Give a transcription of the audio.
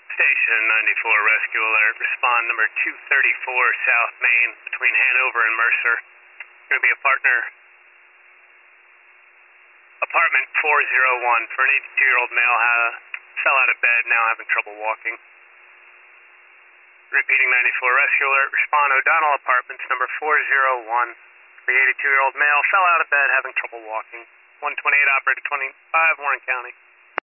Station 94 rescue alert. Respond number 234 South Main between Hanover and Mercer. Going to be a partner. Apartment 401 for an 82-year-old male fell out of bed, now having trouble walking. Repeating 94 rescue alert. Respond O'Donnell Apartments number 401. The 82-year-old male fell out of bed having trouble walking. 128 operator 25 Warren County.